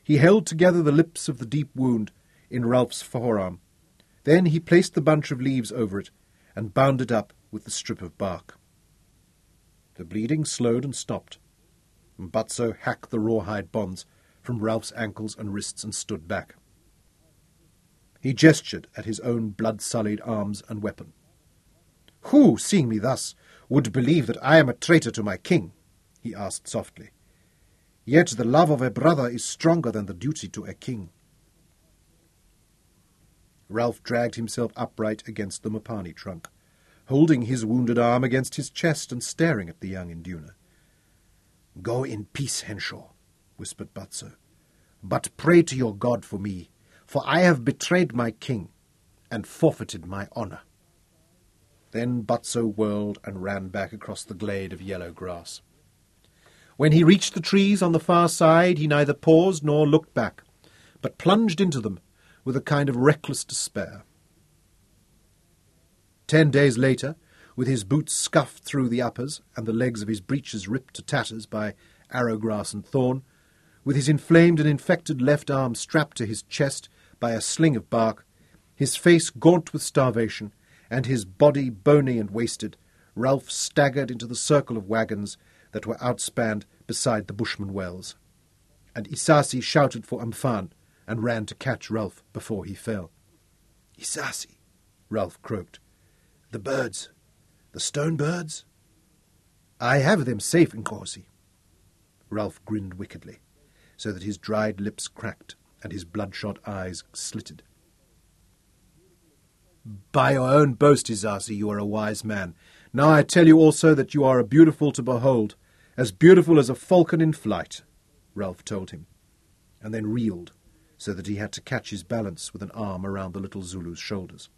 He held together the lips of the deep wound in Ralph's forearm. Then he placed the bunch of leaves over it and bound it up with the strip of bark. The bleeding slowed and stopped. Butso hacked the rawhide bonds from Ralph's ankles and wrists and stood back. He gestured at his own blood-sullied arms and weapon. "Who, seeing me thus, would believe that I am a traitor to my king?" he asked softly. "Yet the love of a brother is stronger than the duty to a king." Ralph dragged himself upright against the Mopani trunk, holding his wounded arm against his chest and staring at the young Induna. "Go in peace, Henshaw," whispered Butso, "but pray to your God for me, for I have betrayed my king and forfeited my honour." Then Butso whirled and ran back across the glade of yellow grass. When he reached the trees on the far side, he neither paused nor looked back, but plunged into them with a kind of reckless despair. 10 days later, with his boots scuffed through the uppers and the legs of his breeches ripped to tatters by arrowgrass and thorn, with his inflamed and infected left arm strapped to his chest by a sling of bark, his face gaunt with starvation, and his body bony and wasted, Ralph staggered into the circle of wagons that were outspanned beside the Bushman wells. And Isasi shouted for Amphan and ran to catch Ralph before he fell. "Isasi," Ralph croaked. "The birds, the stone birds?" "I have them safe, Nkosi." Ralph grinned wickedly, so that his dried lips cracked and his bloodshot eyes slitted. "By your own boast, Isasi, you are a wise man. Now I tell you also that you are beautiful to behold, as beautiful as a falcon in flight," Ralph told him, and then reeled, so that he had to catch his balance with an arm around the little Zulu's shoulders.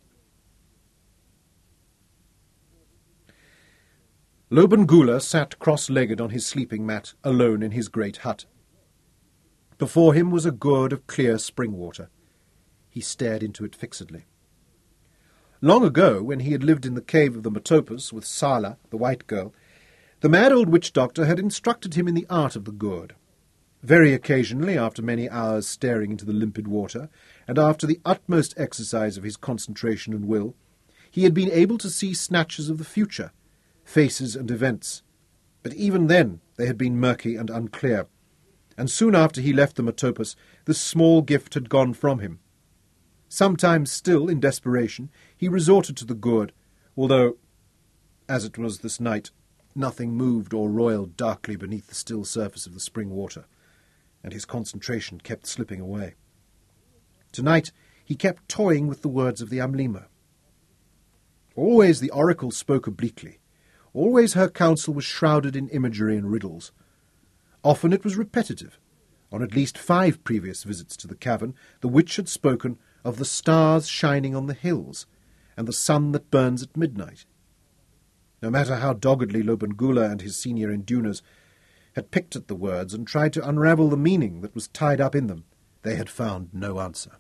Lobengula sat cross-legged on his sleeping mat, alone in his great hut. Before him was a gourd of clear spring water. He stared into it fixedly. Long ago, when he had lived in the cave of the Matopas with Sala, the white girl, the mad old witch-doctor had instructed him in the art of the gourd. Very occasionally, after many hours staring into the limpid water, and after the utmost exercise of his concentration and will, he had been able to see snatches of the future, faces and events. But even then they had been murky and unclear, and soon after he left the Matopas, this small gift had gone from him. Sometimes still, in desperation, he resorted to the gourd, although, as it was this night, nothing moved or roiled darkly beneath the still surface of the spring water, and his concentration kept slipping away. Tonight he kept toying with the words of the Amlima. Always the oracle spoke obliquely. Always her counsel was shrouded in imagery and riddles. Often it was repetitive. On at least 5 previous visits to the cavern, the witch had spoken of the stars shining on the hills, and the sun that burns at midnight. No matter how doggedly Lobengula and his senior Indunas had picked at the words and tried to unravel the meaning that was tied up in them, they had found no answer.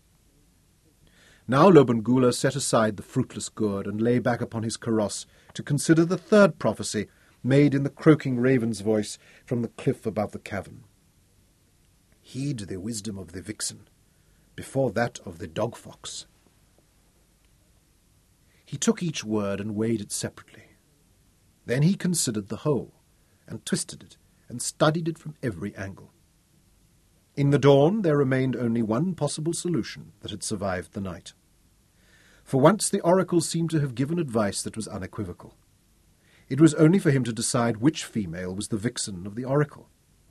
Now Lobengula set aside the fruitless gourd and lay back upon his kaross to consider the third prophecy made in the croaking raven's voice from the cliff above the cavern. "Heed the wisdom of the vixen, before that of the dog-fox." He took each word and weighed it separately. Then he considered the whole, and twisted it, and studied it from every angle. In the dawn there remained only one possible solution that had survived the night. For once the oracle seemed to have given advice that was unequivocal. It was only for him to decide which female was the vixen of the oracle.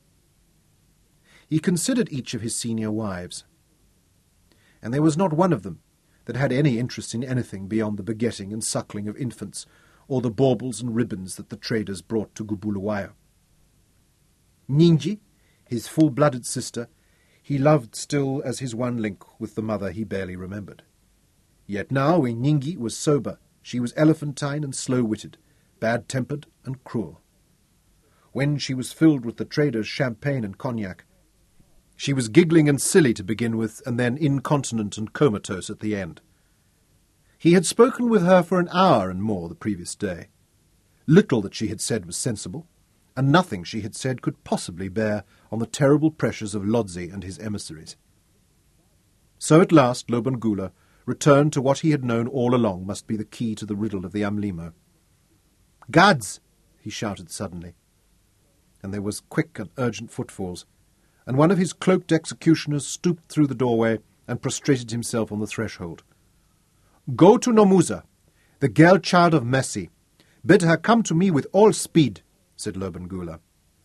He considered each of his senior wives, and there was not one of them that had any interest in anything beyond the begetting and suckling of infants, or the baubles and ribbons that the traders brought to Gubulawayo. Ningi, his full-blooded sister, he loved still as his one link with the mother he barely remembered. Yet now, when Ningi was sober, she was elephantine and slow-witted, bad-tempered and cruel. When she was filled with the traders' champagne and cognac, she was giggling and silly to begin with, and then incontinent and comatose at the end. He had spoken with her for an hour and more the previous day. Little that she had said was sensible, and nothing she had said could possibly bear on the terrible pressures of Lodzi and his emissaries. So at last Lobengula returned to what he had known all along must be the key to the riddle of the Amlimo. "Guards!" he shouted suddenly, and there was quick and urgent footfalls, and one of his cloaked executioners stooped through the doorway and prostrated himself on the threshold. "Go to Nomusa, the girl child of mercy. Bid her come to me with all speed," said Lobengula.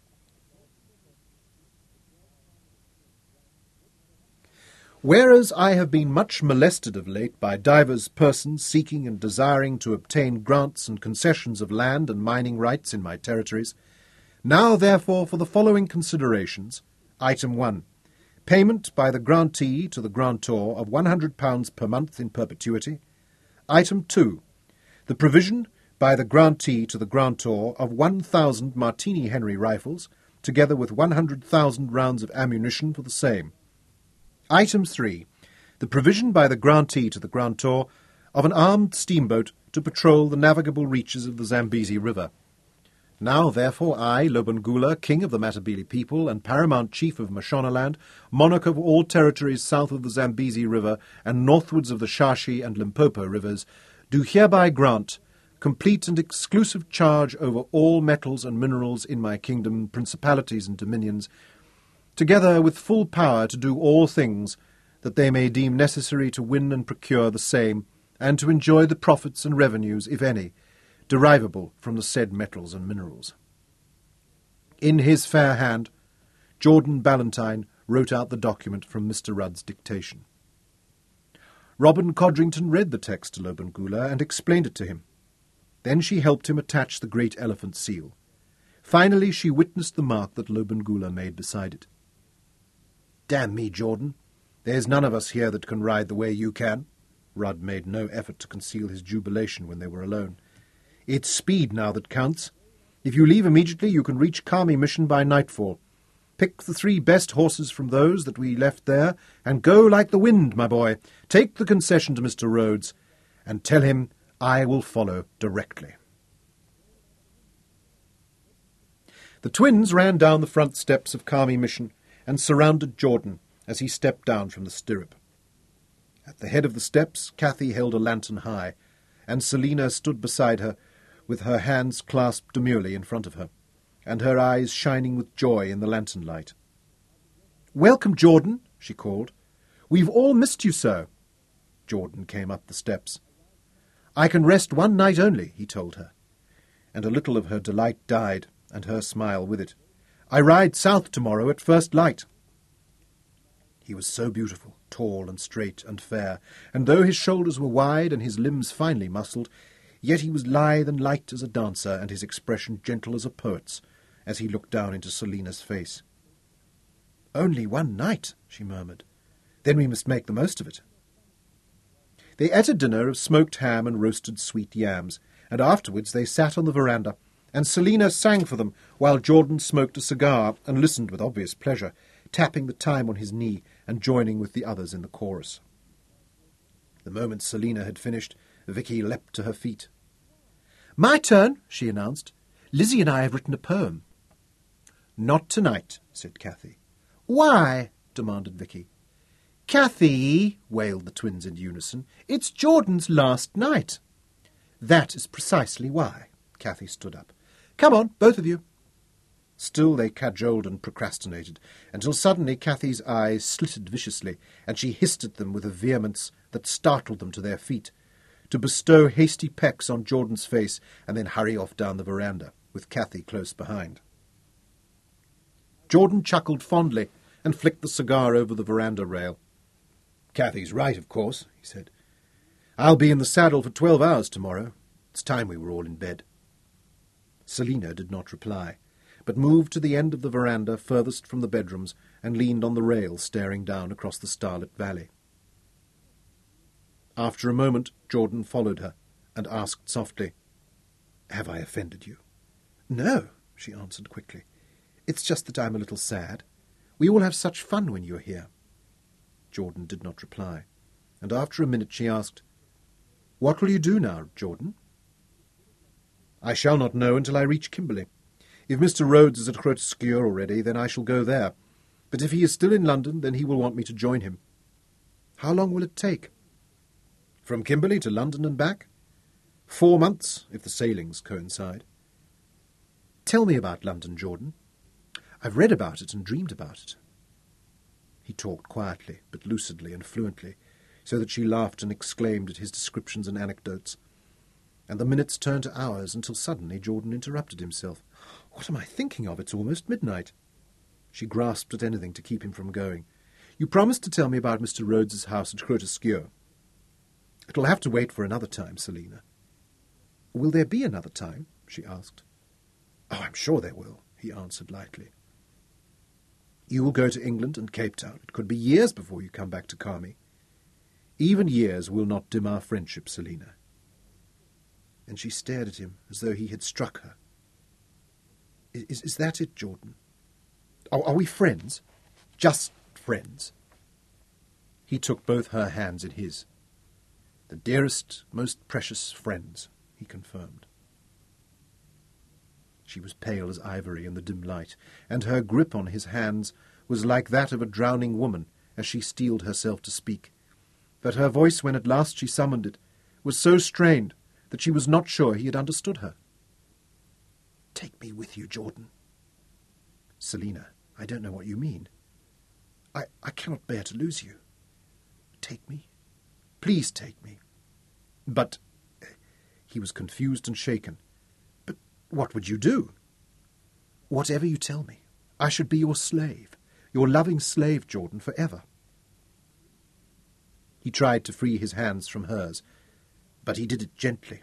Whereas I have been much molested of late by divers persons seeking and desiring to obtain grants and concessions of land and mining rights in my territories, now therefore for the following considerations. Item 1. Payment by the grantee to the grantor of £100 per month in perpetuity. Item 2. The provision by the grantee to the grantor of 1,000 Martini Henry rifles, together with 100,000 rounds of ammunition for the same. Item 3. The provision by the grantee to the grantor of an armed steamboat to patrol the navigable reaches of the Zambezi River. Now, therefore, I, Lobengula, king of the Matabele people and paramount chief of Mashonaland, monarch of all territories south of the Zambezi River and northwards of the Shashi and Limpopo rivers, do hereby grant complete and exclusive charge over all metals and minerals in my kingdom, principalities and dominions, together with full power to do all things that they may deem necessary to win and procure the same, and to enjoy the profits and revenues, if any, derivable from the said metals and minerals. In his fair hand, Jordan Ballantyne wrote out the document from Mr. Rudd's dictation. Robin Codrington read the text to Lobengula and explained it to him. Then she helped him attach the great elephant seal. Finally she witnessed the mark that Lobengula made beside it. "Damn me, Jordan, there's none of us here that can ride the way you can." Rudd made no effort to conceal his jubilation when they were alone. "It's speed now that counts. If you leave immediately, you can reach Kami Mission by nightfall. Pick the 3 best horses from those that we left there, and go like the wind, my boy. Take the concession to Mr. Rhodes, and tell him I will follow directly." The twins ran down the front steps of Kami Mission and surrounded Jordan as he stepped down from the stirrup. At the head of the steps, Cathy held a lantern high, and Selina stood beside her, with her hands clasped demurely in front of her, and her eyes shining with joy in the lantern light. "Welcome, Jordan," she called. "We've all missed you so." Jordan came up the steps. "I can rest one night only," he told her, and a little of her delight died, and her smile with it. "I ride south tomorrow at first light." He was so beautiful, tall and straight and fair, and though his shoulders were wide and his limbs finely muscled, yet he was lithe and light as a dancer, and his expression gentle as a poet's, as he looked down into Selina's face. "Only one night," she murmured. "Then we must make the most of it." They ate a dinner of smoked ham and roasted sweet yams, and afterwards they sat on the veranda, and Selina sang for them while Jordan smoked a cigar and listened with obvious pleasure, tapping the time on his knee and joining with the others in the chorus. The moment Selina had finished, Vicky leapt to her feet. "My turn," she announced. "Lizzie and I have written a poem." "Not tonight," said Cathy. "Why?" demanded Vicky. "Cathy," wailed the twins in unison, "it's Jordan's last night." "That is precisely why." Cathy stood up. "Come on, both of you." Still they cajoled and procrastinated, until suddenly Cathy's eyes slitted viciously, and she hissed at them with a vehemence that startled them to their feet, to bestow hasty pecks on Jordan's face and then hurry off down the veranda, with Cathy close behind. Jordan chuckled fondly and flicked the cigar over the veranda rail. "Cathy's right, of course," he said. "I'll be in the saddle for 12 hours tomorrow. It's time we were all in bed." Selina did not reply, but moved to the end of the veranda furthest from the bedrooms and leaned on the rail, staring down across the starlit valley. After a moment, Jordan followed her and asked softly, "Have I offended you?" "No," she answered quickly. "It's just that I'm a little sad. We all have such fun when you're here." Jordan did not reply, and after a minute she asked, "What will you do now, Jordan?" "I shall not know until I reach Kimberley. If Mr. Rhodes is at Grotesque already, then I shall go there. But if he is still in London, then he will want me to join him. How long will it take? From Kimberley to London and back? 4 months, if the sailings coincide. Tell me about London, Jordan. I've read about it and dreamed about it. He talked quietly, but lucidly and fluently, so that she laughed and exclaimed at his descriptions and anecdotes. And the minutes turned to hours, until suddenly Jordan interrupted himself. What am I thinking of? It's almost midnight. She grasped at anything to keep him from going. You promised to tell me about Mr. Rhodes's house at Grotesque. It'll have to wait for another time, Selina. Will there be another time? She asked. Oh, I'm sure there will, he answered lightly. You will go to England and Cape Town. It could be years before you come back to Kami. Even years will not dim our friendship, Selina. And she stared at him as though he had struck her. Is that it, Jordan? Are we friends? Just friends? He took both her hands in his. The dearest, most precious friends, he confirmed. She was pale as ivory in the dim light, and her grip on his hands was like that of a drowning woman as she steeled herself to speak. But her voice, when at last she summoned it, was so strained that she was not sure he had understood her. Take me with you, Jordan. Selina, I don't know what you mean. I cannot bear to lose you. Take me. Please take me. But... He was confused and shaken. But what would you do? Whatever you tell me. I should be your slave. Your loving slave, Jordan, forever. He tried to free his hands from hers, but he did it gently.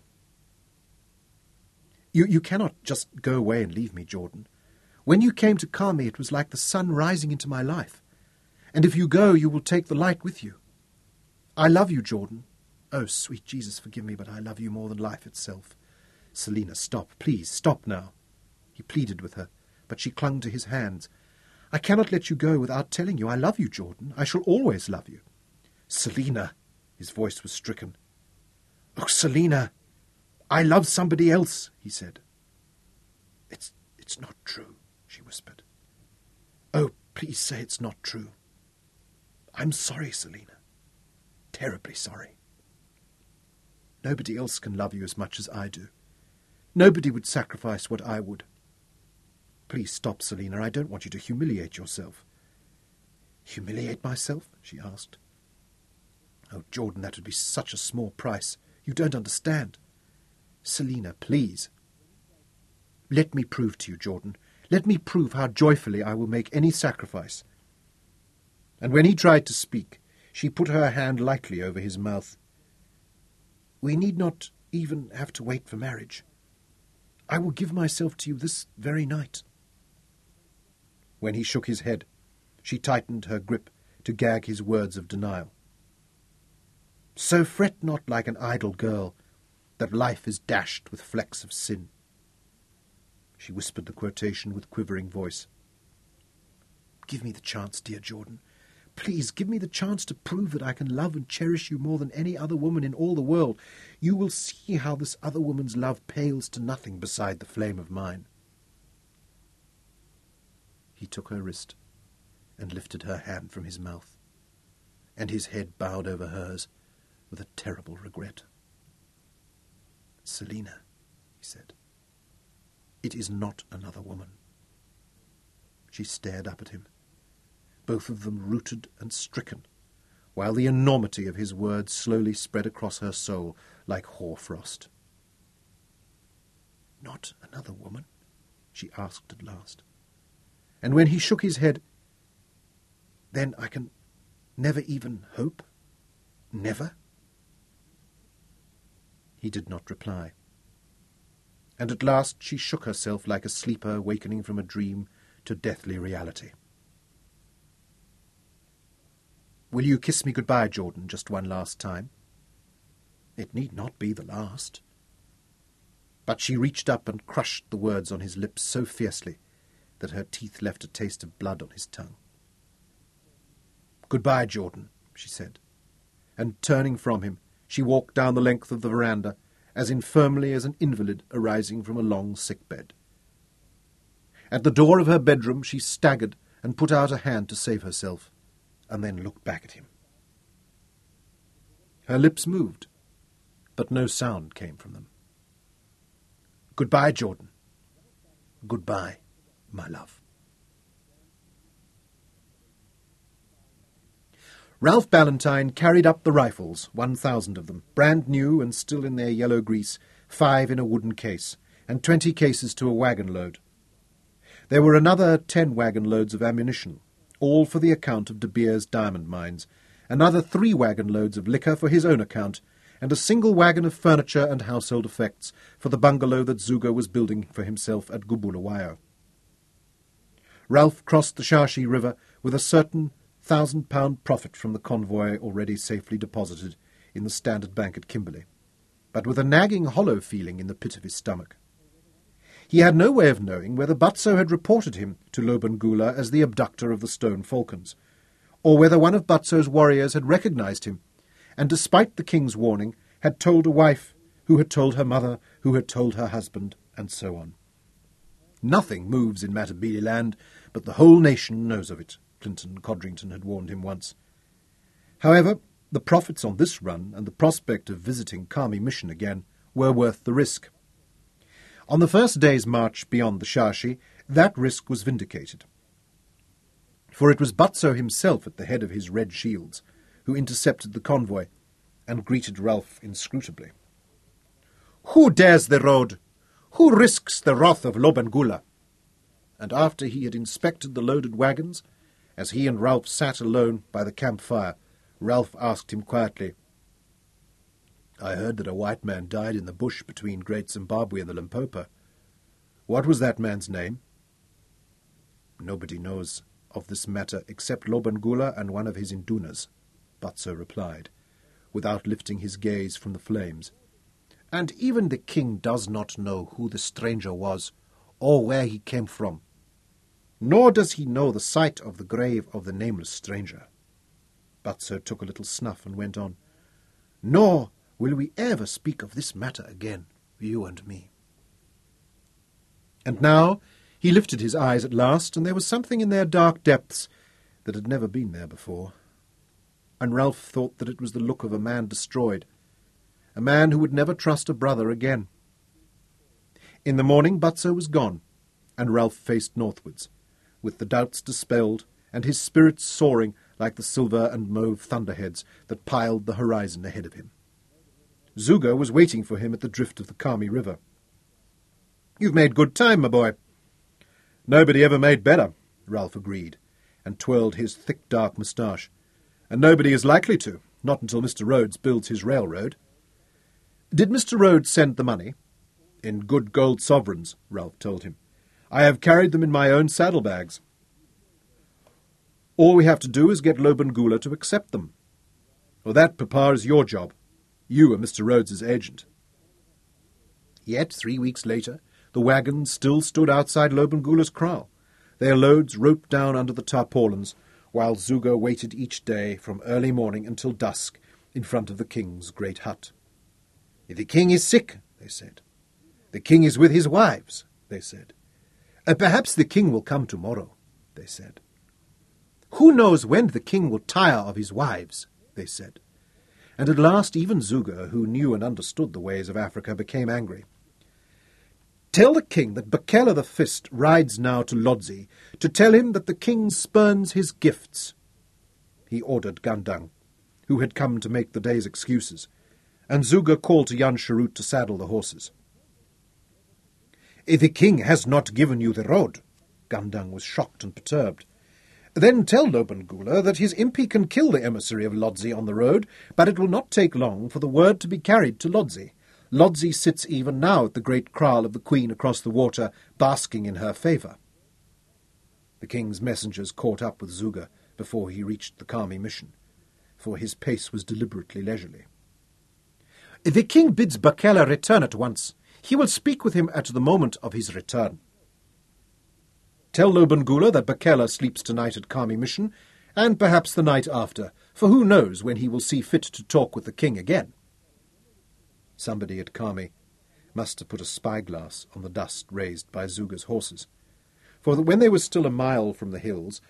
You cannot just go away and leave me, Jordan. When you came to Kami, it was like the sun rising into my life. And if you go, you will take the light with you. I love you, Jordan. Oh, sweet Jesus, forgive me, but I love you more than life itself. Selina, stop, please, stop now. He pleaded with her, but she clung to his hands. I cannot let you go without telling you I love you, Jordan. I shall always love you. Selina, his voice was stricken. Oh, Selina, I love somebody else, he said. It's not true, she whispered. Oh, please say it's not true. I'm sorry, Selina. Terribly sorry. Nobody else can love you as much as I do. Nobody would sacrifice what I would. Please stop, Selina. I don't want you to humiliate yourself. Humiliate myself? She asked. Oh, Jordan, that would be such a small price. You don't understand. Selina, please. Let me prove to you, Jordan. Let me prove how joyfully I will make any sacrifice. And when he tried to speak, she put her hand lightly over his mouth. We need not even have to wait for marriage. I will give myself to you this very night. When he shook his head, she tightened her grip to gag his words of denial. So fret not like an idle girl, that life is dashed with flecks of sin. She whispered the quotation with quivering voice. Give me the chance, dear Jordan. Please give me the chance to prove that I can love and cherish you more than any other woman in all the world. You will see how this other woman's love pales to nothing beside the flame of mine. He took her wrist and lifted her hand from his mouth, and his head bowed over hers with a terrible regret. Selina, he said, it is not another woman. She stared up at him, both of them rooted and stricken, while the enormity of his words slowly spread across her soul like hoarfrost. Not another woman? She asked at last. And when he shook his head, then I can never even hope? Never? He did not reply. And at last she shook herself like a sleeper wakening from a dream to deathly reality. Will you kiss me goodbye, Jordan, just one last time? It need not be the last. But she reached up and crushed the words on his lips so fiercely that her teeth left a taste of blood on his tongue. Goodbye, Jordan, she said, and turning from him, she walked down the length of the veranda as infirmly as an invalid arising from a long sick bed. At the door of her bedroom she staggered and put out a hand to save herself, and then looked back at him. Her lips moved, but no sound came from them. "Goodbye, Jordan. Goodbye, my love." Ralph Ballantyne carried up the rifles, 1,000 of them, brand new and still in their yellow grease, 5 in a wooden case, and 20 cases to a wagon load. There were another 10 wagon loads of ammunition, all for the account of De Beers diamond mines, another 3 wagon loads of liquor for his own account, and a single wagon of furniture and household effects for the bungalow that Zugo was building for himself at Gubulawayo. Ralph crossed the Shashi River with a certain £1,000 profit from the convoy already safely deposited in the Standard Bank at Kimberley, but with a nagging hollow feeling in the pit of his stomach. He had no way of knowing whether Butso had reported him to Lobengula as the abductor of the Stone Falcons, or whether one of Butso's warriors had recognized him, and despite the king's warning, had told a wife, who had told her mother, who had told her husband, and so on. Nothing moves in Matabele land, but the whole nation knows of it, Clinton Codrington had warned him once. However, the profits on this run and the prospect of visiting Kami Mission again were worth the risk. On the first day's march beyond the Shashi, that risk was vindicated. For it was Butso himself at the head of his red shields, who intercepted the convoy and greeted Ralph inscrutably. "Who dares the road? Who risks the wrath of Lobengula?" And after he had inspected the loaded wagons, as he and Ralph sat alone by the campfire, Ralph asked him quietly, "I heard that a white man died in the bush between Great Zimbabwe and the Limpopo. What was that man's name?" "Nobody knows of this matter except Lobengula and one of his indunas," Butso replied, without lifting his gaze from the flames. "And even the king does not know who the stranger was, or where he came from. Nor does he know the site of the grave of the nameless stranger." Butso took a little snuff and went on, "Nor will we ever speak of this matter again, you and me." And now he lifted his eyes at last, and there was something in their dark depths that had never been there before. And Ralph thought that it was the look of a man destroyed, a man who would never trust a brother again. In the morning Butso was gone, and Ralph faced northwards, with the doubts dispelled and his spirits soaring like the silver and mauve thunderheads that piled the horizon ahead of him. Zugo was waiting for him at the drift of the Kami River. "You've made good time, my boy." "Nobody ever made better," Ralph agreed, and twirled his thick dark moustache. "And nobody is likely to, not until Mr. Rhodes builds his railroad." "Did Mr. Rhodes send the money?" "In good gold sovereigns," Ralph told him. "I have carried them in my own saddlebags. All we have to do is get Lobengula to accept them. Well, that, Papa, is your job. You are Mr. Rhodes's agent." Yet 3 weeks later, the wagons still stood outside Lobengula's kraal, their loads roped down under the tarpaulins, while Zugo waited each day from early morning until dusk in front of the king's great hut. "The king is sick," they said. "The king is with his wives," they said. "Perhaps the king will come tomorrow," they said. "Who knows when the king will tire of his wives," they said. And at last even Zugo, who knew and understood the ways of Africa, became angry. "Tell the king that Bakela the Fist rides now to Lodzi to tell him that the king spurns his gifts," he ordered Gandang, who had come to make the day's excuses, and Zugo called to Jan Sharut to saddle the horses. "The king has not given you the road." Gandang was shocked and perturbed. "Then tell Lobengula that his impi can kill the emissary of Lodzi on the road, but it will not take long for the word to be carried to Lodzi. Lodzi sits even now at the great kraal of the queen across the water, basking in her favour." The king's messengers caught up with Zugo before he reached the Kami Mission, for his pace was deliberately leisurely. "The king bids Bakela return at once. He will speak with him at the moment of his return." "Tell Lobengula that Bakela sleeps tonight at Kami Mission, and perhaps the night after, for who knows when he will see fit to talk with the king again." Somebody at Kami must have put a spyglass on the dust raised by Zuga's horses, For when they were still a mile from the hills,